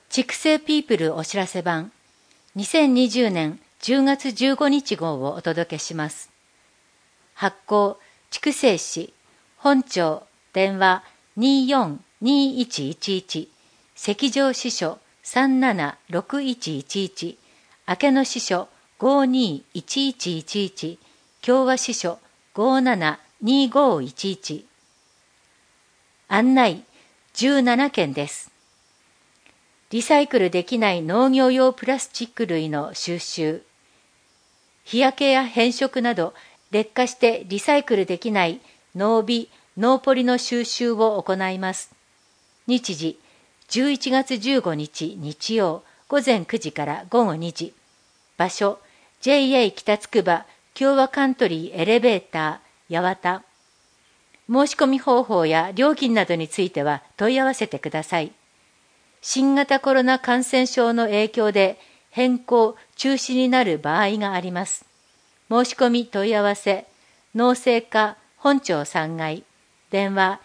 畜生ピープルお知らせ版2020年10月15日号をお届けします。発行畜生誌本庁電話242111赤上支所376111明けの支所521111共和支所572511案内17件です。リサイクルできない農業用プラスチック類の収集、日焼けや変色など劣化してリサイクルできない農美・農ポリの収集を行います。日時11月15日日曜午前9時から午後2時。場所 JA 北つくば共和カントリーエレベーター八幡。申し込み方法や料金などについては問い合わせてください。新型コロナ感染症の影響で変更・中止になる場合があります。申し込み問い合わせ、農政課本庁3階、電話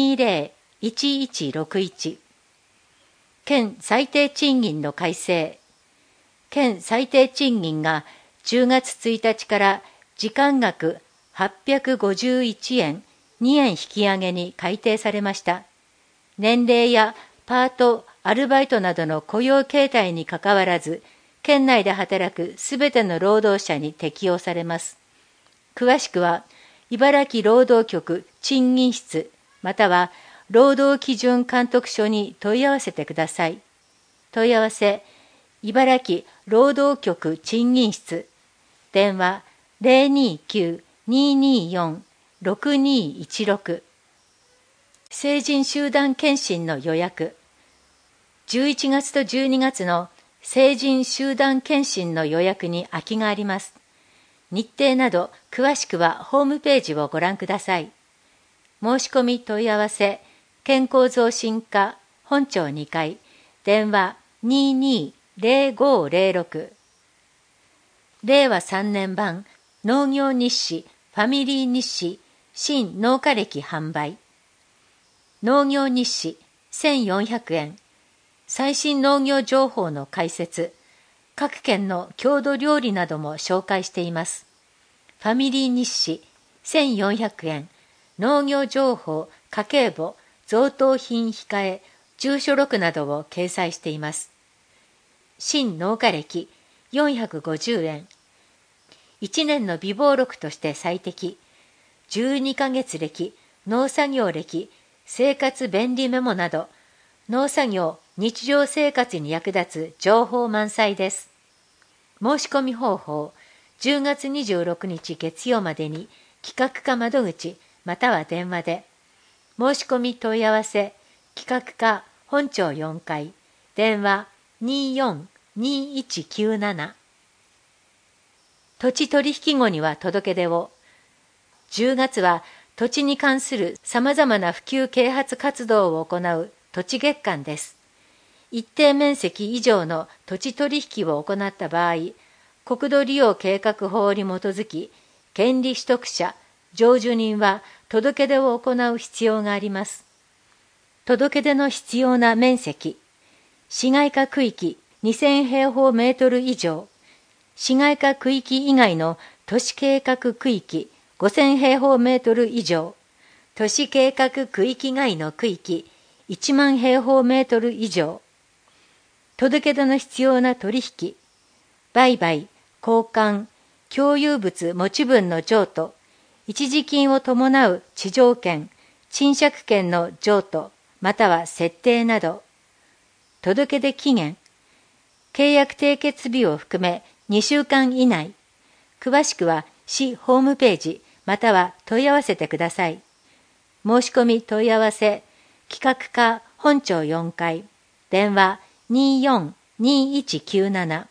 201161。県最低賃金の改正。県最低賃金が10月1日から時間額851円、2円引き上げに改定されました。年齢やパート、アルバイトなどの雇用形態にかかわらず、県内で働くすべての労働者に適用されます。詳しくは、茨城労働局賃金室または労働基準監督署に問い合わせてください。問い合わせ、茨城労働局賃金室、電話029-224-6216。成人集団検診の予約。11月と12月の成人集団検診の予約に空きがあります。日程など詳しくはホームページをご覧ください。申し込み問い合わせ、健康増進課本庁2階、電話220506。令和3年版農業日誌ファミリー日誌新農家歴販売。農業日誌1400円。最新農業情報の解説、各県の郷土料理なども紹介しています。ファミリー日誌1400円、農業情報、家計簿、贈答品控え、住所録などを掲載しています。新農家歴450円、1年の備忘録として最適、12ヶ月歴、農作業歴、生活便利メモなど、農作業、日常生活に役立つ情報満載です。申し込み方法、10月26日月曜までに企画課窓口または電話で。申し込み問い合わせ、企画課本庁4階、電話242197。土地取引後には届け出を。10月は土地に関する様々な普及啓発活動を行う土地月間です。一定面積以上の土地取引を行った場合、国土利用計画法に基づき、権利取得者、譲受人は届け出を行う必要があります。届け出の必要な面積、市街化区域2000平方メートル以上、市街化区域以外の都市計画区域5000平方メートル以上、都市計画区域外の区域1万平方メートル以上、届け出の必要な取引、売買、交換、共有物持ち分の譲渡、一時金を伴う地上権、賃借権の譲渡、または設定など、届け出期限、契約締結日を含め2週間以内、詳しくは市ホームページ、または問い合わせてください。申し込み問い合わせ、企画課本庁4階、電話242197。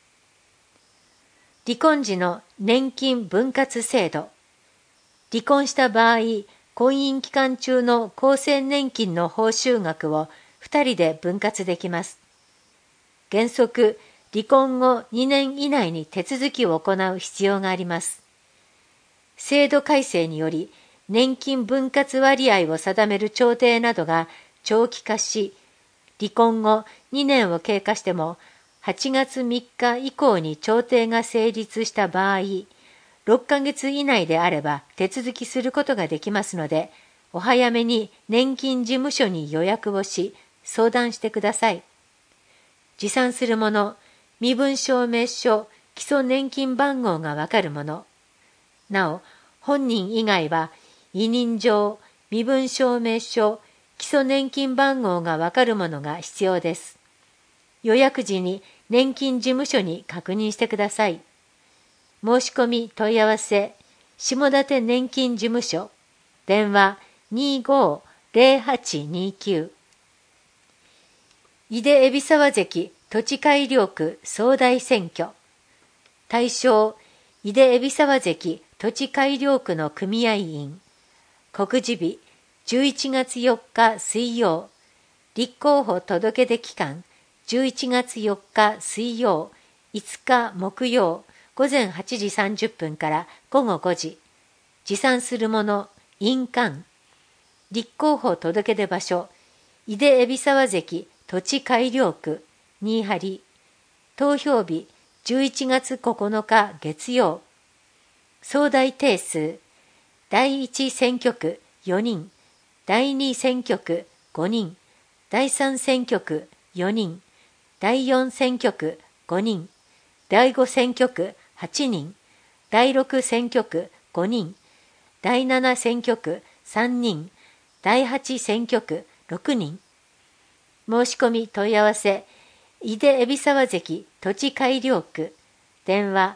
離婚時の年金分割制度。離婚した場合、婚姻期間中の厚生年金の報酬額を2人で分割できます。原則、離婚後2年以内に手続きを行う必要があります。制度改正により、年金分割割合を定める調停などが長期化し、 離婚後2年を経過しても8月3日以降に調停が成立した場合、6ヶ月以内であれば手続きすることができますので、お早めに年金事務所に予約をし、相談してください。持参するもの、身分証明書、基礎年金番号がわかるもの。なお、本人以外は、委任状、身分証明書、基礎年金番号がわかるものが必要です。予約時に年金事務所に確認してください。申し込み問い合わせ、下館年金事務所、電話25-0829。井出海老沢関土地改良区総代選挙。対象、井出海老沢関土地改良区の組合員。告示日、11月4日水曜。立候補届出期間、11月4日水曜、5日木曜、午前8時30分から午後5時。持参するもの、印鑑。立候補届出場所、井出海老沢関土地改良区、新張。投票日、11月9日月曜。総代定数、第1選挙区4人、第2選挙区5人、第3選挙区4人、第4選挙区5人、第5選挙区8人、第6選挙区5人、第7選挙区3人、第8選挙区6人。申し込み問い合わせ、井出海老沢関土地改良区、電話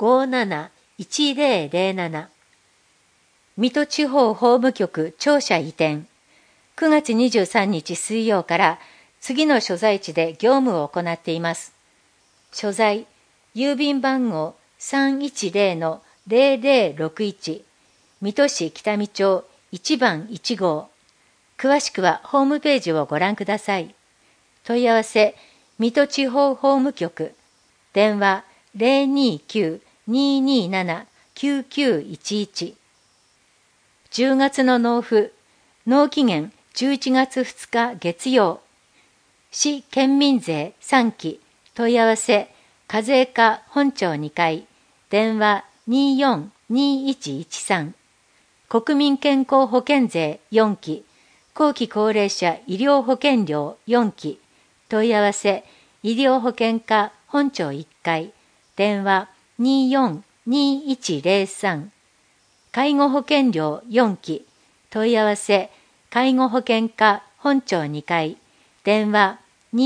57-1007。水戸地方法務局庁舎移転。9月23日水曜から次の所在地で業務を行っています。所在、郵便番号310-0061、水戸市北見町1番1号。詳しくはホームページをご覧ください。問い合わせ、水戸地方法務局、電話029-227-9911。10月の納付、納期限11月2日月曜。市県民税3期、問い合わせ、課税課本庁2階、電話24-2113。国民健康保険税4期、後期高齢者医療保険料4期、問い合わせ、医療保険課本庁1階、電話24-2103。介護保険料4期、問い合わせ、介護保険課本庁2階、電話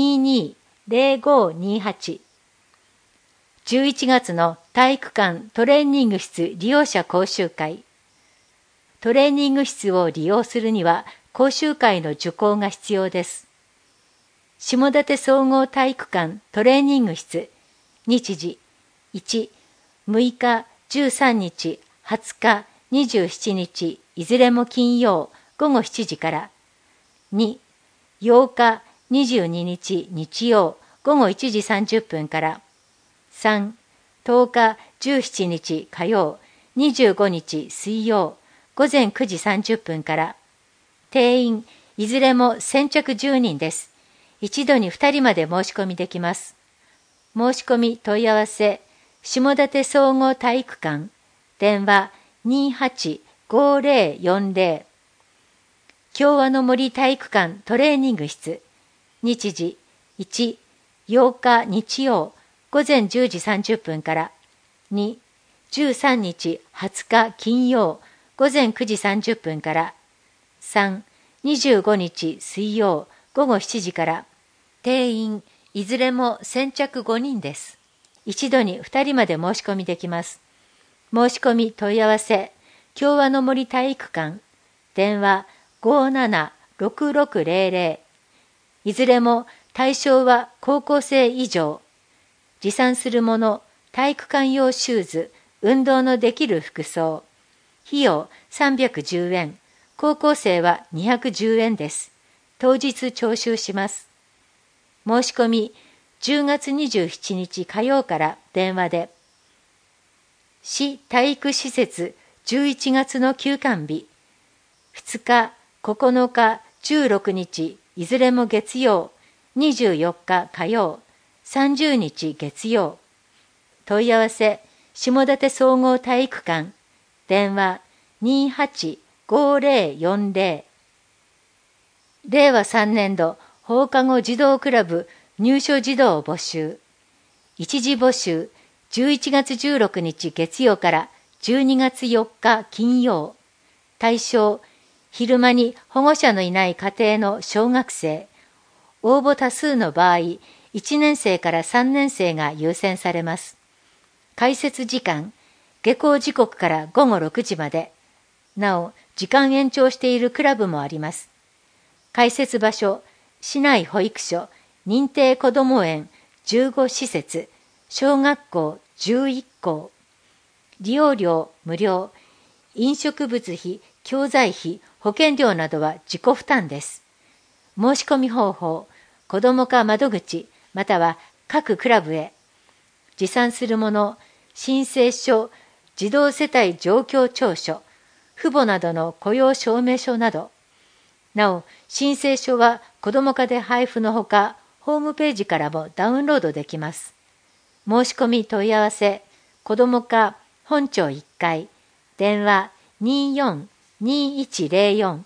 22-0528。11月の体育館トレーニング室利用者講習会。トレーニング室を利用するには講習会の受講が必要です。下館総合体育館トレーニング室、日時、1、6日、13日、20日、27日、いずれも金曜、午後7時から、2、8日、22日、日曜、午後1時30分から、3、10日、17日、火曜、25日、水曜、午前9時30分から、定員、いずれも先着10人です。一度に2人まで申し込みできます。申し込み問い合わせ、下館総合体育館、電話28-5040。共和の森体育館トレーニング室、日時、1、8日日曜、午前10時30分から、2、13日20日金曜、午前9時30分から、3、25日水曜、午後7時から、定員、いずれも先着5人です。一度に2人まで申し込みできます。申し込み問い合わせ、共和の森体育館、電話57-6600。いずれも対象は高校生以上。持参するもの、体育館用シューズ、運動のできる服装。費用310円。高校生は210円です。当日徴収します。申し込み、10月27日火曜から電話で。市体育施設11月の休館日。2日、9日、16日、いずれも月曜。 24日火曜、30日月曜。問い合わせ、下館総合体育館、電話285040。令和3年度放課後児童クラブ入所児童募集。一時募集、11月16日月曜から12月4日金曜。対象、昼間に保護者のいない家庭の小学生。応募多数の場合、1年生から3年生が優先されます。開設時間、下校時刻から午後6時まで。なお、時間延長しているクラブもあります。開設場所、市内保育所、認定こども園15施設、小学校11校。利用料無料、飲食物費、教材費、保険料などは自己負担です。申し込み方法、子ども課窓口、または各クラブへ。持参するもの、申請書、児童世帯状況調書、父母などの雇用証明書など。なお、申請書は子ども課で配布のほか、ホームページからもダウンロードできます。申し込み問い合わせ、子ども課本庁1階、電話24-2104。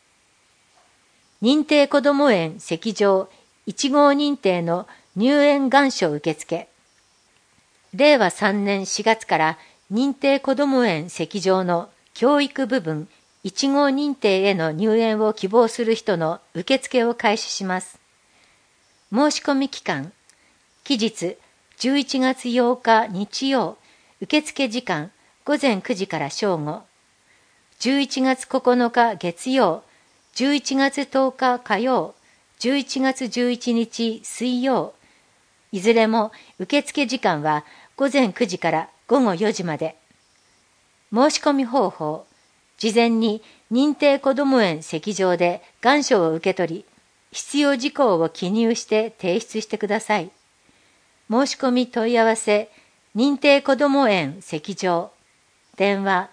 認定こども園席上1号認定の入園願書受付。令和3年4月から認定こども園席上の教育部分1号認定への入園を希望する人の受付を開始します。申し込み期間、期日11月8日日曜、受付時間午前9時から正午、11月9日月曜、11月10日火曜、11月11日水曜、いずれも受付時間は午前9時から午後4時まで。申し込み方法、事前に認定こども園席上で願書を受け取り、必要事項を記入して提出してください。申し込み問い合わせ、認定こども園席上、電話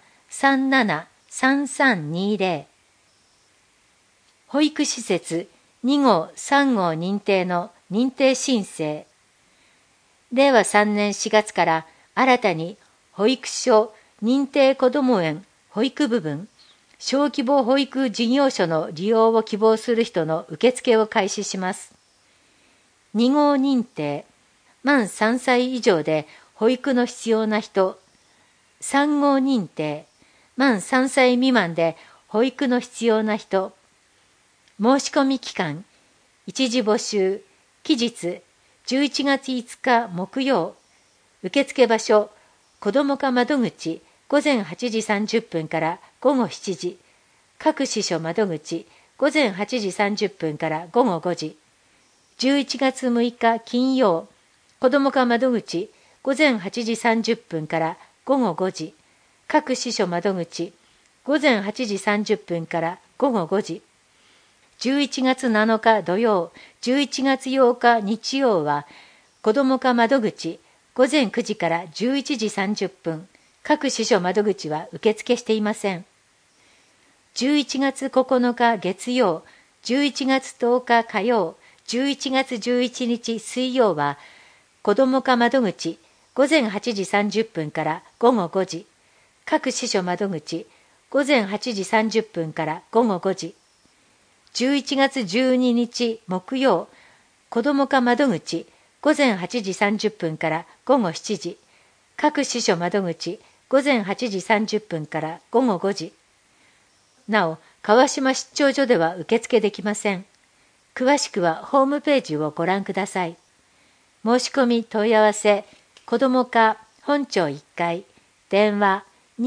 373320。保育施設2号3号認定の認定申請。令和3年4月から新たに保育所認定こども園保育部分小規模保育事業所の利用を希望する人の受付を開始します。2号認定、満3歳以上で保育の必要な人。3号認定、満3歳未満で保育の必要な人。申し込み期間、一時募集、期日、11月5日木曜、受付場所、子ども課窓口、午前8時30分から午後7時、各支所窓口、午前8時30分から午後5時、11月6日金曜、子ども課窓口、午前8時30分から午後5時、各支所窓口、午前8時30分から午後5時、11月7日土曜、11月8日日曜は、子ども課窓口、午前9時から11時30分、各支所窓口は受付していません。11月9日月曜、11月10日火曜、11月11日水曜は、子ども課窓口、午前8時30分から午後5時、各支所窓口、午前8時30分から午後5時、11月12日木曜、子ども課窓口、午前8時30分から午後7時、各支所窓口、午前8時30分から午後5時。なお、川島出張所では受付できません。詳しくはホームページをご覧ください。申し込み問い合わせ、子ども課本庁1階、電話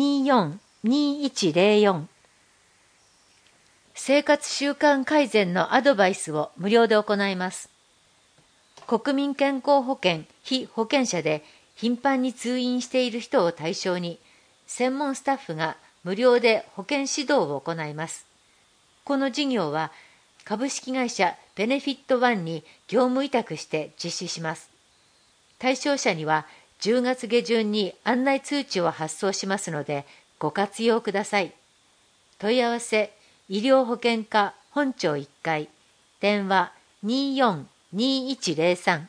24-2104。生活習慣改善のアドバイスを無料で行います。国民健康保険被保険者で頻繁に通院している人を対象に、専門スタッフが無料で保険指導を行います。この事業は株式会社ベネフィットワンに業務委託して実施します。対象者には10月下旬に案内通知を発送しますのでご活用ください。問い合わせ、医療保険課本庁1階、電話 02-2103。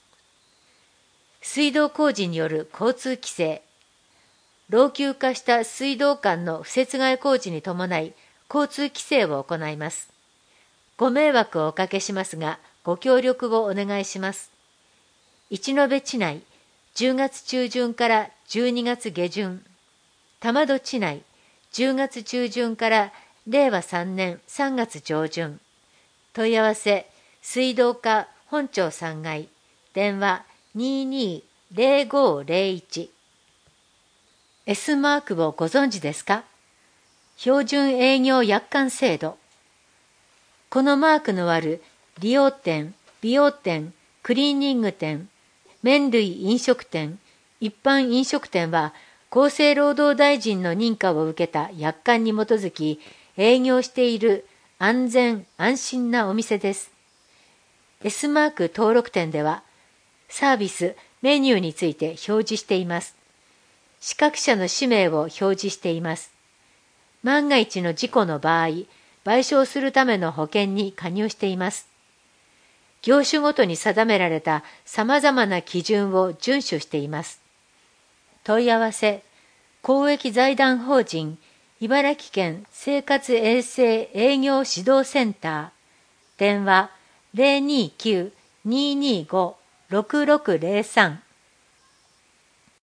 水道工事による交通規制。老朽化した水道管の敷設替え工事に伴い、交通規制を行います。ご迷惑をおかけしますが、ご協力をお願いします。一延地内、10月中旬から12月下旬。玉戸地内、10月中旬から令和3年3月上旬。問い合わせ、水道課本庁3階、電話220501。S マークをご存知ですか？標準営業約款制度。このマークのある理容店、美容店、クリーニング店、麺類飲食店、一般飲食店は厚生労働大臣の認可を受けた約款に基づき営業している安全安心なお店です。S マーク登録店ではサービス、メニューについて表示しています。資格者の氏名を表示しています。万が一の事故の場合、賠償するための保険に加入しています。業種ごとに定められた様々な基準を遵守しています。問い合わせ、公益財団法人茨城県生活衛生営業指導センター、電話029-225-6603